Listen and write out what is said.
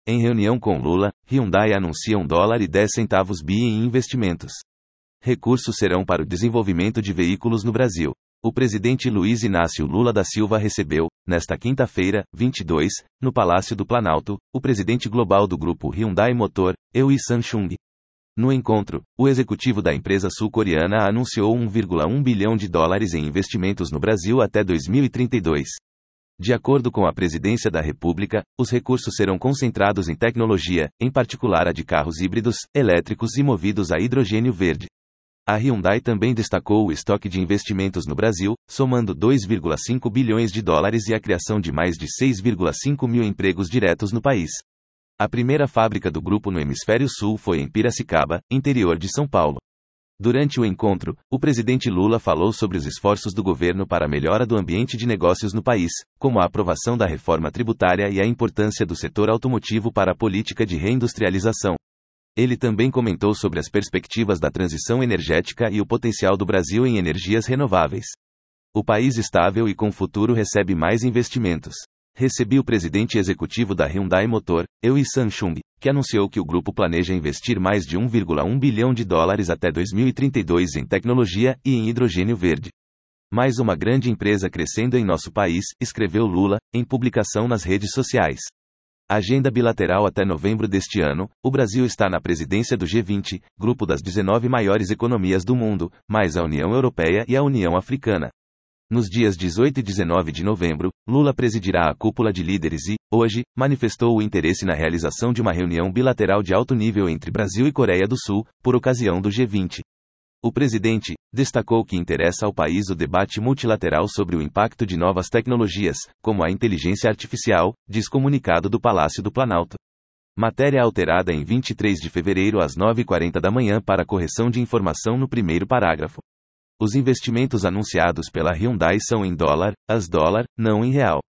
Em reunião com Lula, Hyundai anuncia $1,10 bi em investimentos. Recursos serão para o desenvolvimento de veículos no Brasil. O presidente Luiz Inácio Lula da Silva recebeu, nesta quinta-feira, 22, no Palácio do Planalto, o presidente global do grupo Hyundai Motor, Eui-Sun Chung. No encontro, o executivo da empresa sul-coreana anunciou $1,1 bilhão em investimentos no Brasil até 2032. De acordo com a Presidência da República, os recursos serão concentrados em tecnologia, em particular a de carros híbridos, elétricos e movidos a hidrogênio verde. A Hyundai também destacou o estoque de investimentos no Brasil, somando $2,5 bilhões e a criação de mais de 6,5 mil empregos diretos no país. A primeira fábrica do grupo no Hemisfério Sul foi em Piracicaba, interior de São Paulo. Durante o encontro, o presidente Lula falou sobre os esforços do governo para a melhora do ambiente de negócios no país, como a aprovação da reforma tributária e a importância do setor automotivo para a política de reindustrialização. Ele também comentou sobre as perspectivas da transição energética e o potencial do Brasil em energias renováveis. O país estável e com futuro recebe mais investimentos. Recebi o presidente executivo da Hyundai Motor, Eui-Sun Chung, que anunciou que o grupo planeja investir mais de $1,1 bilhão até 2032 em tecnologia e em hidrogênio verde. Mais uma grande empresa crescendo em nosso país, escreveu Lula, em publicação nas redes sociais. Agenda bilateral até novembro deste ano, o Brasil está na presidência do G20, grupo das 19 maiores economias do mundo, mais a União Europeia e a União Africana. Nos dias 18 e 19 de novembro, Lula presidirá a cúpula de líderes e, hoje, manifestou o interesse na realização de uma reunião bilateral de alto nível entre Brasil e Coreia do Sul, por ocasião do G20. O presidente destacou que interessa ao país o debate multilateral sobre o impacto de novas tecnologias, como a inteligência artificial, diz comunicado do Palácio do Planalto. Matéria alterada em 23 de fevereiro às 9h40 da manhã para correção de informação no primeiro parágrafo. Os investimentos anunciados pela Hyundai são em dólar, não em real.